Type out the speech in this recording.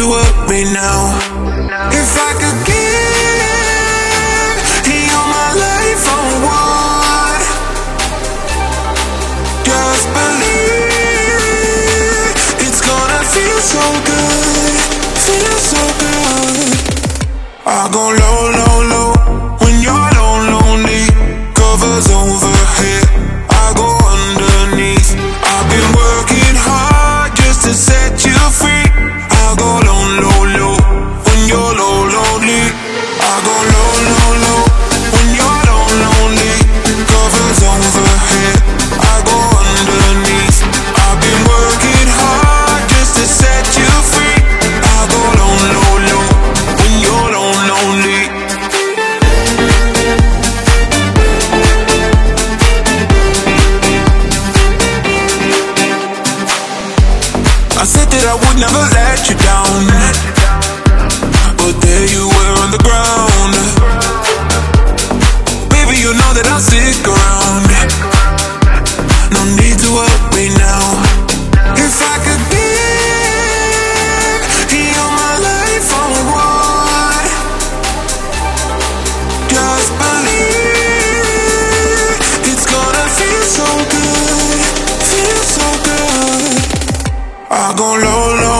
help me now. If I could give you my life on one, just believe it's gonna feel so good, feel so good. I go low, low, low when you're lonely. Covers overhead, I go underneath. I've been working hard just to set you free. I go low, low, low when you're lonely. I go low, low, low when you're lonely. Covers overhead, I go underneath. I've been working hard just to set you free. I go low, low, low when you're lonely. I said that I would never let you down, but there you were on the ground. Baby, you know that I'll stick around. No need to worry now. If I could give you my life on one, just believe it's gonna feel so good, feel so good. I go low, low